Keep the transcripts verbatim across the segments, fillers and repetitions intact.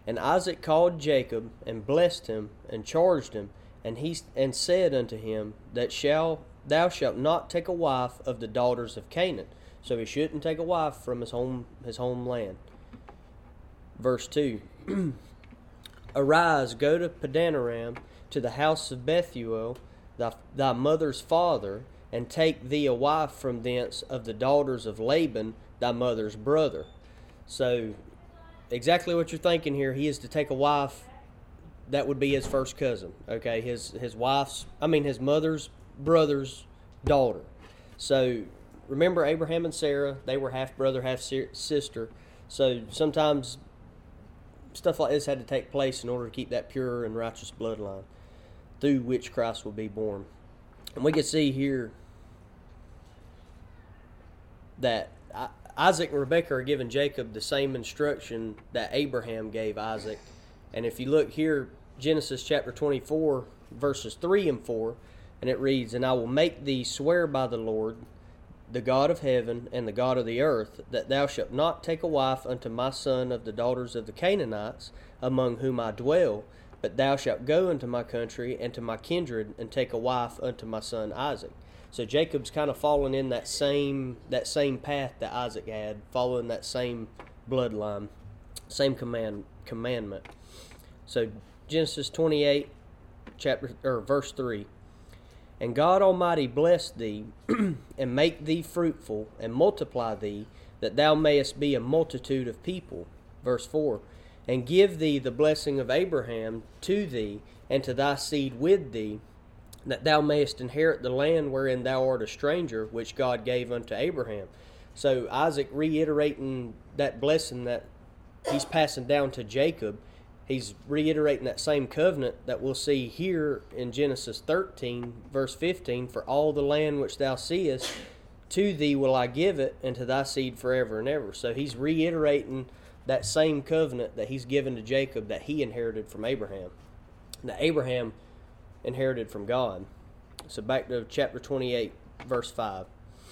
And Isaac called Jacob, and blessed him, and charged him, and he and said unto him, that shall thou shalt not take a wife of the daughters of Canaan. So he shouldn't take a wife from his home his homeland. Verse two. Arise, go to Padanaram, to the house of Bethuel, thy, thy mother's father, and take thee a wife from thence of the daughters of Laban, thy mother's brother. So, exactly what you're thinking here. He is to take a wife that would be his first cousin. Okay, his his wife's, I mean his mother's brother's daughter. So, remember Abraham and Sarah, they were half brother, half sister. So, sometimes stuff like this had to take place in order to keep that pure and righteous bloodline through which Christ will be born. And we can see here that Isaac and Rebekah are giving Jacob the same instruction that Abraham gave Isaac. And if you look here, Genesis chapter twenty-four, verses three and four, and it reads, And I will make thee swear by the Lord, the God of heaven and the God of the earth, that thou shalt not take a wife unto my son of the daughters of the Canaanites, among whom I dwell, but thou shalt go into my country and to my kindred, and take a wife unto my son Isaac. So Jacob's kind of following in that same that same path that Isaac had, following that same bloodline, same command commandment. So Genesis twenty-eight, chapter or verse three. And God Almighty bless thee, and make thee fruitful, and multiply thee, that thou mayest be a multitude of people. Verse four. And give thee the blessing of Abraham to thee, and to thy seed with thee, that thou mayest inherit the land wherein thou art a stranger, which God gave unto Abraham. So Isaac reiterating that blessing that he's passing down to Jacob. He's reiterating that same covenant that we'll see here in Genesis thirteen, verse fifteen. For all the land which thou seest, to thee will I give it, and to thy seed forever and ever. So he's reiterating that same covenant that he's given to Jacob that he inherited from Abraham. Now Abraham inherited from God. So back to chapter twenty-eight, verse five.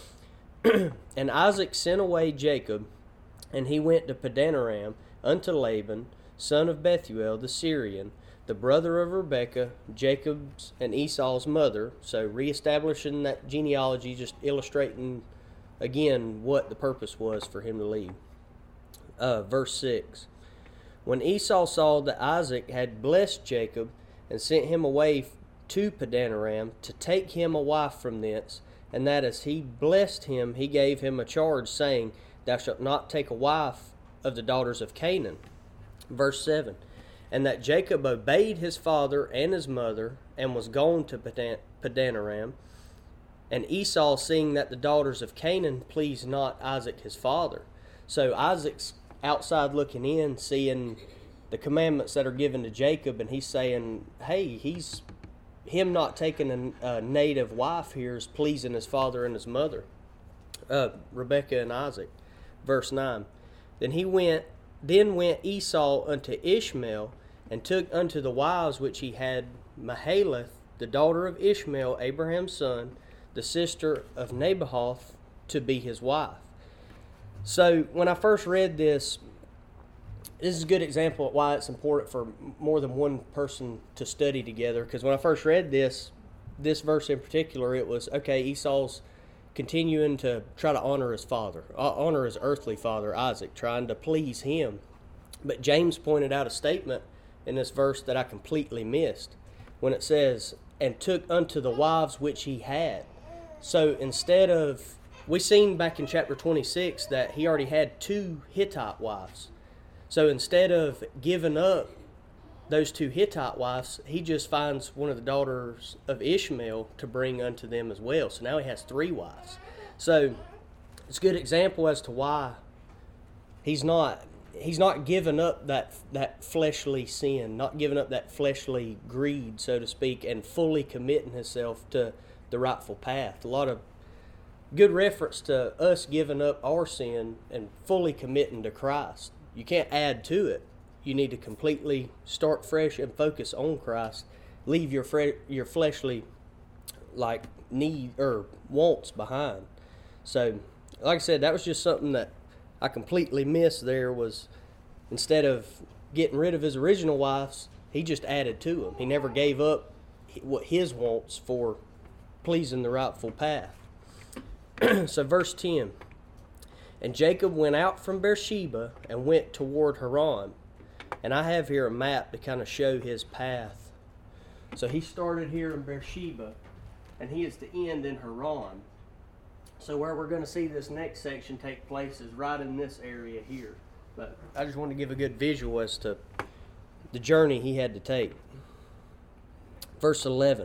And Isaac sent away Jacob, and he went to Padanaram unto Laban, son of Bethuel the Syrian, the brother of Rebekah, Jacob's and Esau's mother. So reestablishing that genealogy, just illustrating again what the purpose was for him to leave. Uh, verse six. When Esau saw that Isaac had blessed Jacob, and sent him away to Padanaram to take him a wife from thence, and that as he blessed him, he gave him a charge, saying, Thou shalt not take a wife of the daughters of Canaan. Verse seven. And that Jacob obeyed his father and his mother, and was gone to Padanaram. And Esau, seeing that the daughters of Canaan pleased not Isaac his father. So Isaac's outside looking in, seeing the commandments that are given to Jacob, and he's saying, hey, he's him not taking a, a native wife here is pleasing his father and his mother, uh, Rebekah and Isaac. Verse nine. Then he went, then went Esau unto Ishmael, and took unto the wives which he had Mahalath, the daughter of Ishmael, Abraham's son, the sister of Nabahoth, to be his wife. So when I first read this, this is a good example of why it's important for more than one person to study together. Because when I first read this, this verse in particular, it was, okay, Esau's continuing to try to honor his father, honor his earthly father, Isaac, trying to please him. But James pointed out a statement in this verse that I completely missed when it says, and took unto the wives which he had. So instead of, we seen back in chapter twenty-six that he already had two Hittite wives. So instead of giving up those two Hittite wives, he just finds one of the daughters of Ishmael to bring unto them as well. So now he has three wives. So it's a good example as to why he's not he's not giving up that that fleshly sin, not giving up that fleshly greed, so to speak, and fully committing himself to the rightful path. A lot of good reference to us giving up our sin and fully committing to Christ. You can't add to it. You need to completely start fresh and focus on Christ. Leave your fre- your fleshly like need or wants behind. So, like I said, that was just something that I completely missed. There was, instead of getting rid of his original wives, he just added to them. He never gave up what his wants for pleasing the rightful path. So verse ten. And Jacob went out from Beersheba and went toward Haran. And I have here a map to kind of show his path. So he started here in Beersheba, and he is to end in Haran. So where we're going to see this next section take place is right in this area here. But I just want to give a good visual as to the journey he had to take. Verse eleven.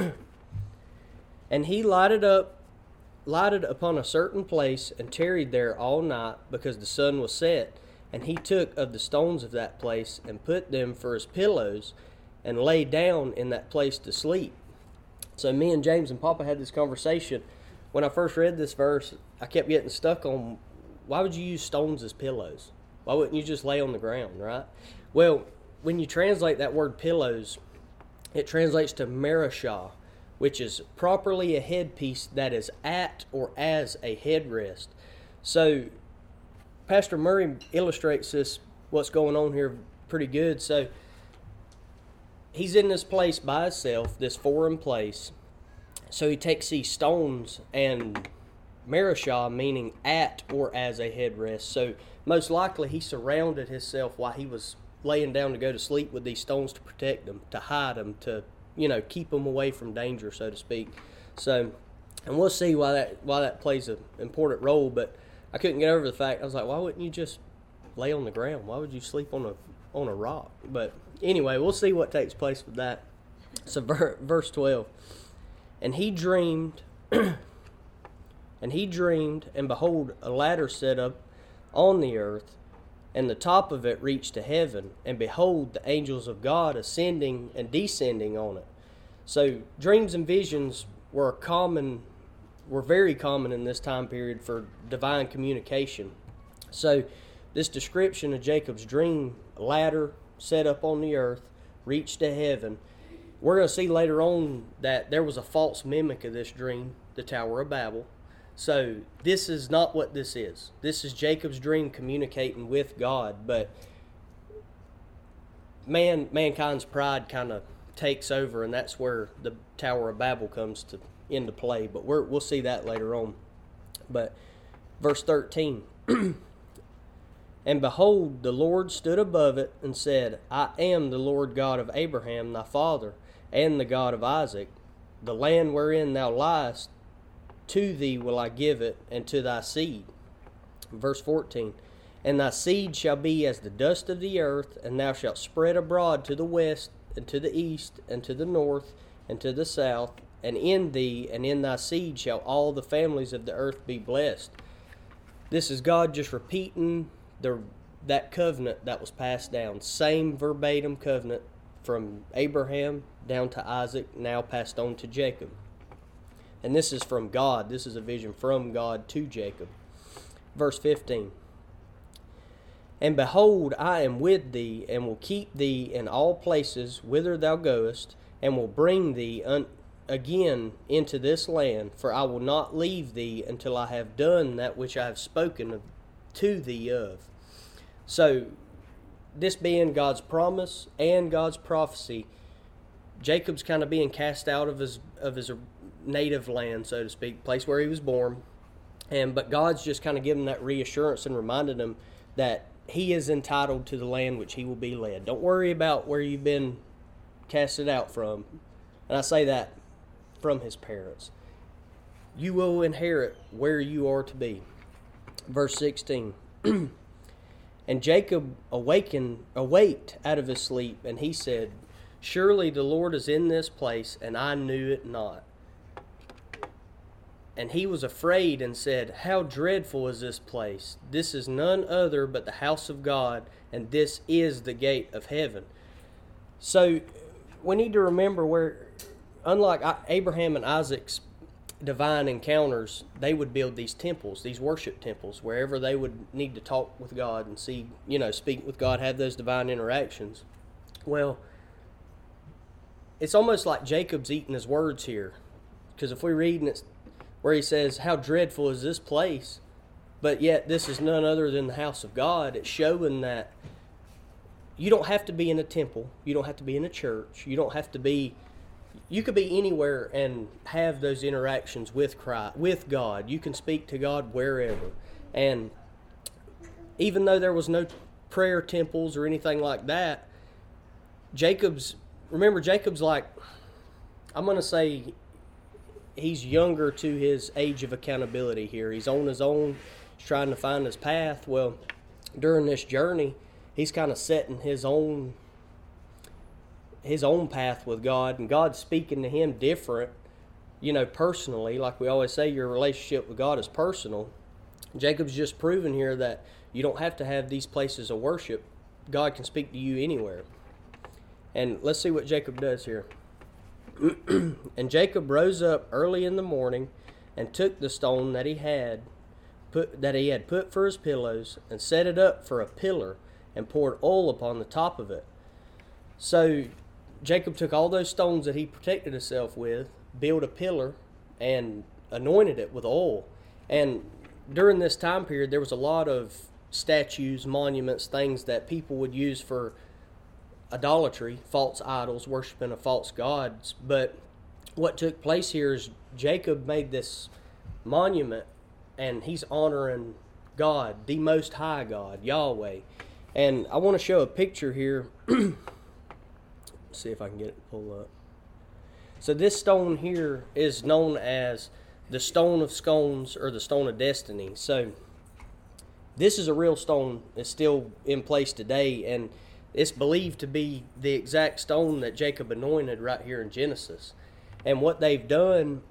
And he lighted up lighted upon a certain place and tarried there all night, because the sun was set. And he took of the stones of that place and put them for his pillows, and lay down in that place to sleep. So me and James and Papa had this conversation. When I first read this verse, I kept getting stuck on, why would you use stones as pillows? Why wouldn't you just lay on the ground, right? Well, when you translate that word pillows, it translates to marashah, which is properly a headpiece that is at or as a headrest. So Pastor Murray illustrates this, what's going on here, pretty good. So he's in this place by himself, this foreign place. So he takes these stones and marashah, meaning at or as a headrest. So most likely he surrounded himself while he was laying down to go to sleep with these stones to protect him, to hide him, to, you know, keep them away from danger, so to speak. So, and we'll see why that why that plays an important role. But I couldn't get over the fact. I was like, why wouldn't you just lay on the ground? Why would you sleep on a on a rock? But anyway, we'll see what takes place with that. So ver, verse twelve, and he dreamed, and he dreamed, and behold, a ladder set up on the earth, and the top of it reached to heaven, and behold, the angels of God ascending and descending on it. So dreams and visions were common, were very common in this time period for divine communication. So this description of Jacob's dream, a ladder set up on the earth, reached to heaven. We're going to see later on that there was a false mimic of this dream, the Tower of Babel. So this is not what this is. This is Jacob's dream communicating with God, but man, mankind's pride kind of takes over, and that's where the Tower of Babel comes to into play. But we're, we'll see that later on. But verse thirteen, and behold, the Lord stood above it and said, I am the Lord God of Abraham thy father, and the God of Isaac. The land wherein thou liest, to thee will I give it, and to thy seed. Verse fourteen, and thy seed shall be as the dust of the earth, and thou shalt spread abroad to the west, and to the east, and to the north, and to the south, and in thee and in thy seed shall all the families of the earth be blessed. This is God just repeating the that covenant that was passed down. Same verbatim covenant from Abraham down to Isaac, now passed on to Jacob. And this is from God. This is a vision from God to Jacob. Verse fifteen. And behold, I am with thee, and will keep thee in all places whither thou goest, and will bring thee un- again into this land, for I will not leave thee until I have done that which I have spoken of, to thee of. So, this being God's promise and God's prophecy, Jacob's kind of being cast out of his of his native land, so to speak, place where he was born, and but God's just kind of giving that reassurance and reminding him that he is entitled to the land which he will be led. Don't worry about where you've been casted out from, and I say that from his parents. You will inherit where you are to be. Verse sixteen. And Jacob awakened, awaked out of his sleep, and he said, Surely the Lord is in this place, and I knew it not. And he was afraid and said, How dreadful is this place! This is none other but the house of God, and this is the gate of heaven. So we need to remember where, unlike Abraham and Isaac's divine encounters, they would build these temples, these worship temples, wherever they would need to talk with God and see, you know, speak with God, have those divine interactions. Well, it's almost like Jacob's eating his words here, because if we read and it's where he says, How dreadful is this place, but yet this is none other than the house of God, it's showing that, you don't have to be in a temple. You don't have to be in a church. You don't have to be, you could be anywhere and have those interactions with Christ, with God. You can speak to God wherever. And even though there was no prayer temples or anything like that, Jacob's, remember Jacob's like, I'm going to say he's younger to his age of accountability here. He's on his own. He's trying to find his path. Well, during this journey, he's kind of setting his own his own path with God, and God's speaking to him different, you know, personally. Like we always say, your relationship with God is personal. Jacob's just proven here that you don't have to have these places of worship. God can speak to you anywhere. And let's see what Jacob does here. And Jacob rose up early in the morning and took the stone that he had put that he had put for his pillows and set it up for a pillar and poured oil upon the top of it. So Jacob took all those stones that he protected himself with, built a pillar, and anointed it with oil. And during this time period, there was a lot of statues, monuments, things that people would use for idolatry, false idols, worshiping of false gods. But what took place here is Jacob made this monument, and he's honoring God, the Most High God, Yahweh. And I want to show a picture here. See if I can get it to pull up. So this stone here is known as the Stone of Scones, or the Stone of Destiny. So this is a real stone that's still in place today, and it's believed to be the exact stone that Jacob anointed right here in Genesis. And what they've done,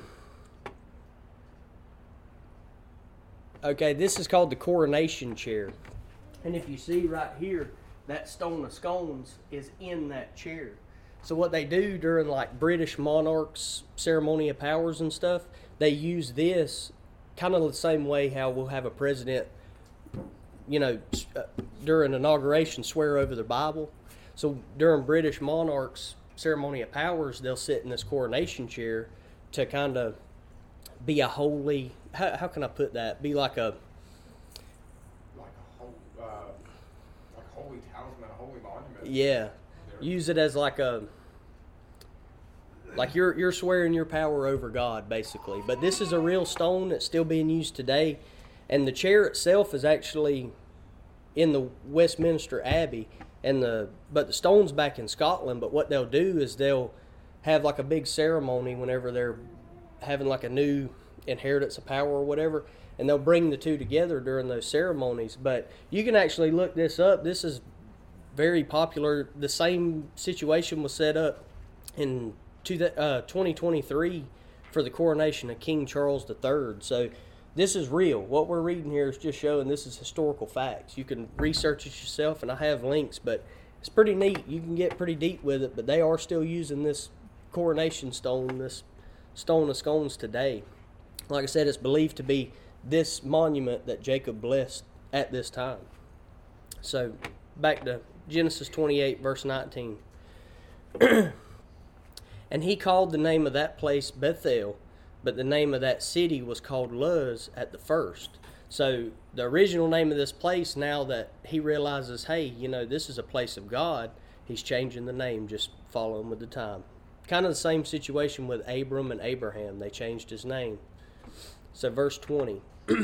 okay, this is called the coronation chair. And if you see right here, that stone of scones is in that chair. So what they do during like British monarchs, ceremony of powers and stuff, they use this kind of the same way how we'll have a president, you know, during inauguration swear over the Bible. So during British monarchs, ceremony of powers, they'll sit in this coronation chair to kind of be a holy, how, how can I put that? Be like a, like a whole, uh, like a holy talisman, a holy monument. Yeah, use it as like a, like you're you're swearing your power over God, basically. But this is a real stone that's still being used today, and the chair itself is actually in the Westminster Abbey, and the but the stone's back in Scotland. But what they'll do is they'll have like a big ceremony whenever they're having like a new inheritance of power or whatever, and they'll bring the two together during those ceremonies. But you can actually look this up. This is very popular. The same situation was set up in twenty twenty-three for the coronation of King Charles the Third. So this is real. What we're reading here is just showing this is historical facts. You can research it yourself, and I have links, but it's pretty neat. You can get pretty deep with it, but they are still using this coronation stone, this stone of scones today. Like I said, it's believed to be this monument that Jacob blessed at this time. So back to Genesis twenty-eight, verse nineteen. And he called the name of that place Bethel, but the name of that city was called Luz at the first. So the original name of this place, now that he realizes, hey, you know, this is a place of God, he's changing the name, just following with the time. Kind of the same situation with Abram and Abraham. They changed his name. So verse twenty.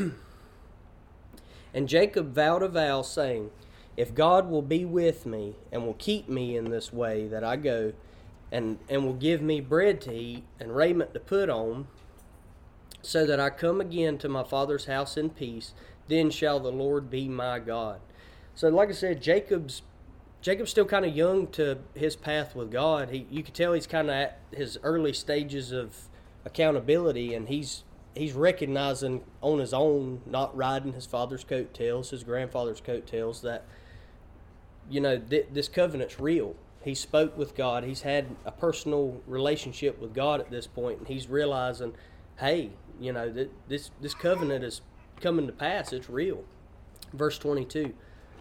And Jacob vowed a vow, saying, if God will be with me and will keep me in this way that I go, and, and will give me bread to eat and raiment to put on, so that I come again to my father's house in peace, then shall the Lord be my God. So like I said, Jacob's Jacob's still kind of young to his path with God. He, you can tell he's kind of at his early stages of accountability, and he's he's recognizing on his own, not riding his father's coattails, his grandfather's coattails, that, you know, th- this covenant's real. He spoke with God. He's had a personal relationship with God at this point, and he's realizing, hey, you know, th- this this covenant is coming to pass. It's real. Verse twenty-two.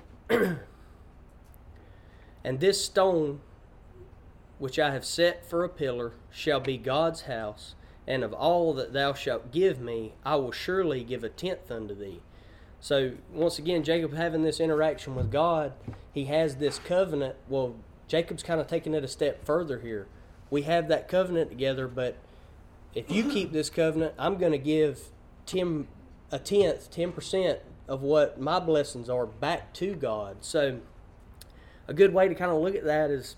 And this stone which I have set for a pillar shall be God's house, and of all that thou shalt give me, I will surely give a tenth unto thee. So once again, Jacob having this interaction with God, he he has this covenant. Well, Jacob's kind of taking it a step further here. We have that covenant together, but if you keep this covenant, I'm going to give ten, a tenth, ten percent of what my blessings are back to God. So a good way to kind of look at that is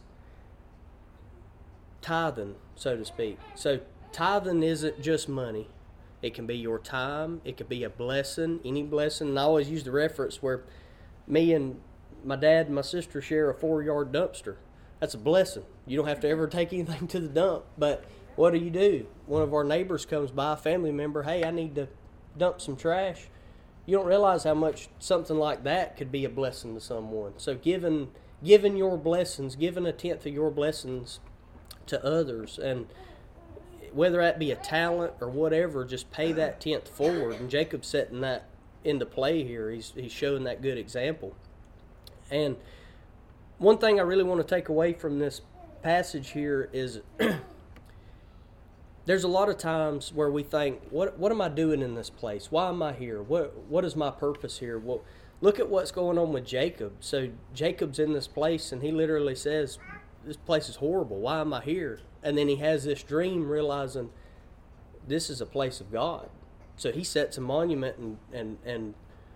tithing, so to speak. So tithing isn't just money. It can be your time. It could be a blessing, any blessing. And I always use the reference where me and my dad and my sister share a four-yard dumpster. That's a blessing. You don't have to ever take anything to the dump. But what do you do? One of our neighbors comes by, a family member, hey, I need to dump some trash. You don't realize how much something like that could be a blessing to someone. So giving, giving your blessings, giving a tenth of your blessings to others, and whether that be a talent or whatever, just pay that tenth forward. And Jacob's setting that into play here. He's he's showing that good example. And one thing I really want to take away from this passage here is there's a lot of times where we think, what what am I doing in this place? Why am I here? What what is my purpose here? Well, look at what's going on with Jacob. So Jacob's in this place, and he literally says, this place is horrible. Why am I here? And then he has this dream realizing this is a place of God. So he sets a monument and, and, and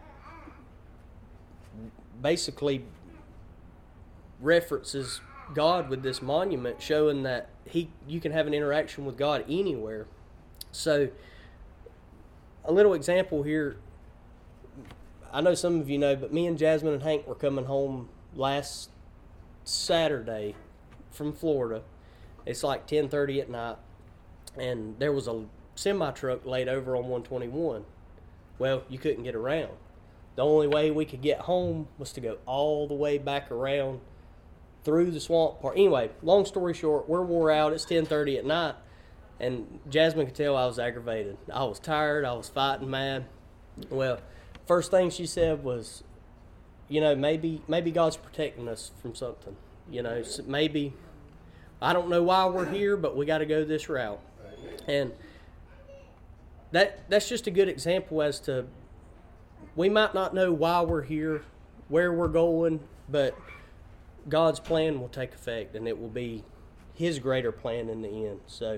basically references God with this monument, showing that he you can have an interaction with God anywhere. So a little example here, I know some of you know, but me and Jasmine and Hank were coming home last Saturday from Florida. It's like ten thirty at night, and there was a semi-truck laid over on one twenty-one. Well, you couldn't get around. The only way we could get home was to go all the way back around through the swamp park. Anyway, long story short, we're wore out. It's ten thirty at night, and Jasmine could tell I was aggravated. I was tired. I was fighting mad. Well, first thing she said was, you know, maybe maybe God's protecting us from something. You know, maybe, I don't know why we're here, but we got to go this route. And that that's just a good example as to, we might not know why we're here, where we're going, but God's plan will take effect, and it will be His greater plan in the end. So,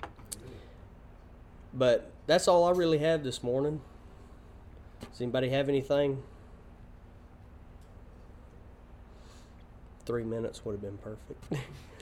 but that's all I really have this morning. Does anybody have anything? Three minutes would have been perfect.